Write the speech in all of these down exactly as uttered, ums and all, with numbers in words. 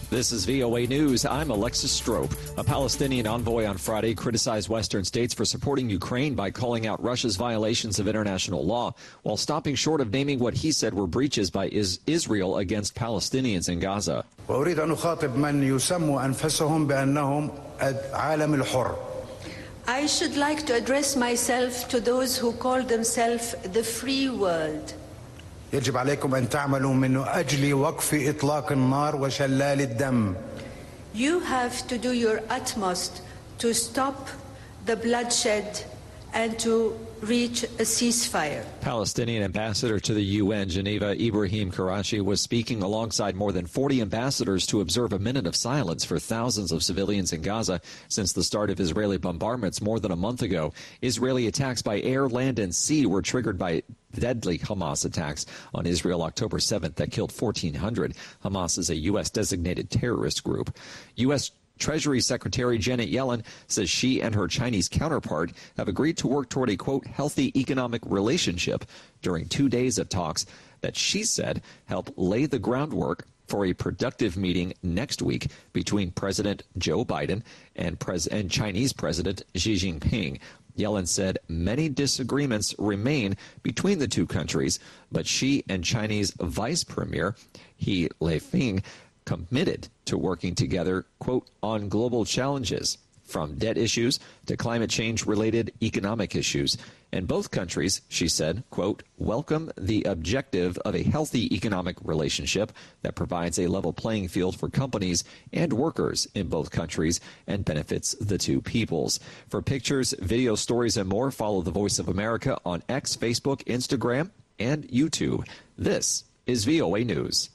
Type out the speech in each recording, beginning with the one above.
This is V O A News. I'm Alexis Strope. A Palestinian envoy on Friday criticized Western states for supporting Ukraine by calling out Russia's violations of international law, while stopping short of naming what he said were breaches by is Israel against Palestinians in Gaza. وأريد أن أخاطب من يسموا أنفسهم بأنهم عالم الحر. I should like to address myself to those who call themselves the free world. يجب عليكم أن تعملوا من أجل وقف إطلاق النار وشلال الدم. You have to do your utmost to stop the bloodshed and to reach a ceasefire. Palestinian ambassador to the U N, Geneva, Ibrahim Karachi, was speaking alongside more than forty ambassadors to observe a minute of silence for thousands of civilians in Gaza since the start of Israeli bombardments more than a month ago. Israeli attacks by air, land, and sea were triggered by deadly Hamas attacks on Israel October seventh that killed fourteen hundred. Hamas is a U S designated terrorist group. U S Treasury Secretary Janet Yellen says she and her Chinese counterpart have agreed to work toward a, quote, healthy economic relationship during two days of talks that she said help lay the groundwork for a productive meeting next week between President Joe Biden and, Pres- and Chinese President Xi Jinping. Yellen said many disagreements remain between the two countries, but she and Chinese Vice Premier He Lifeng committed to working together, quote, on global challenges, from debt issues to climate change-related economic issues. And both countries, she said, quote, welcome the objective of a healthy economic relationship that provides a level playing field for companies and workers in both countries and benefits the two peoples. For pictures, video stories, and more, follow The Voice of America on X, Facebook, Instagram, and YouTube. This is V O A News.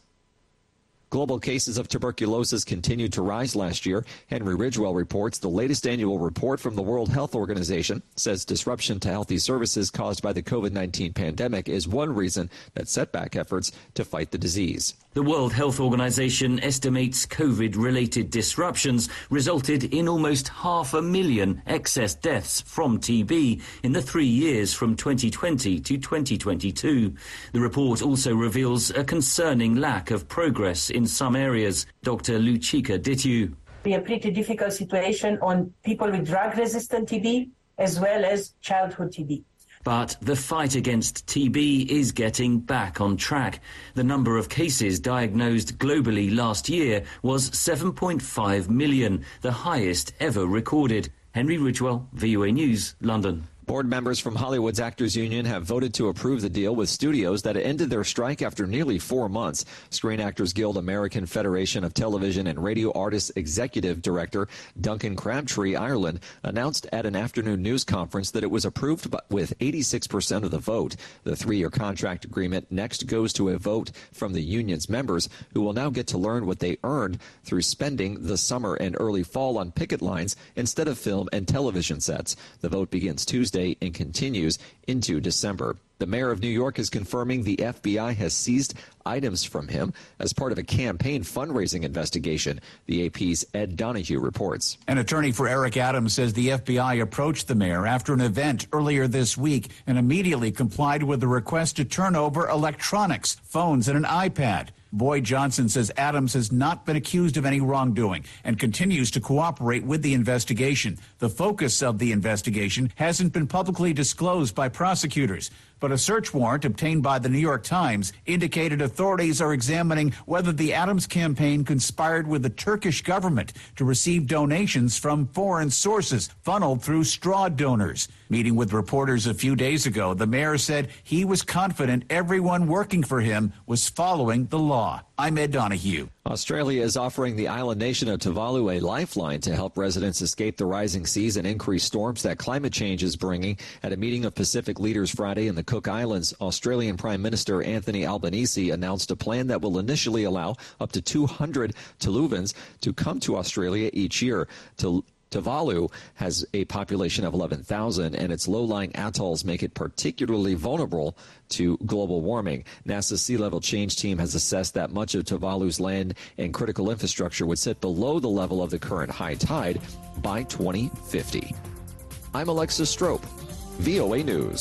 Global cases of tuberculosis continued to rise last year. Henry Ridgewell reports the latest annual report from the World Health Organization says disruption to healthy services caused by the COVID nineteen pandemic is one reason that set back efforts to fight the disease. The World Health Organization estimates COVID-related disruptions resulted in almost half a million excess deaths from T B in the three years from twenty twenty to twenty twenty-two. The report also reveals a concerning lack of progress in some areas. Doctor Luchika Ditu. Be a pretty difficult situation on people with drug-resistant T B as well as childhood T B. But the fight against T B is getting back on track. The number of cases diagnosed globally last year was seven point five million, the highest ever recorded. Henry Ridgewell, V O A News, London. Board members from Hollywood's Actors Union have voted to approve the deal with studios that ended their strike after nearly four months. Screen Actors Guild American Federation of Television and Radio Artists Executive Director Duncan Crabtree Ireland announced at an afternoon news conference that it was approved with eighty-six percent of the vote. The three-year contract agreement next goes to a vote from the union's members, who will now get to learn what they earned through spending the summer and early fall on picket lines instead of film and television sets. The vote begins Tuesday and continues into December. The mayor of New York is confirming the F B I has seized items from him as part of a campaign fundraising investigation. The A P's Ed Donahue reports. An attorney for Eric Adams says the F B I approached the mayor after an event earlier this week and immediately complied with the request to turn over electronics, phones, and an iPad. Boyd Johnson says Adams has not been accused of any wrongdoing and continues to cooperate with the investigation. The focus of the investigation hasn't been publicly disclosed by prosecutors, but a search warrant obtained by the New York Times indicated authorities are examining whether the Adams campaign conspired with the Turkish government to receive donations from foreign sources funneled through straw donors. Meeting with reporters a few days ago, the mayor said he was confident everyone working for him was following the law. I'm Ed Donahue. Australia is offering the island nation of Tuvalu a lifeline to help residents escape the rising seas and increased storms that climate change is bringing. At a meeting of Pacific leaders Friday in the Cook Islands, Australian Prime Minister Anthony Albanese announced a plan that will initially allow up to two hundred Tuluvans to come to Australia each year. To Tuvalu has a population of eleven thousand, and its low-lying atolls make it particularly vulnerable to global warming. NASA's Sea Level Change Team has assessed that much of Tuvalu's land and critical infrastructure would sit below the level of the current high tide by twenty fifty. I'm Alexis Strope, V O A News.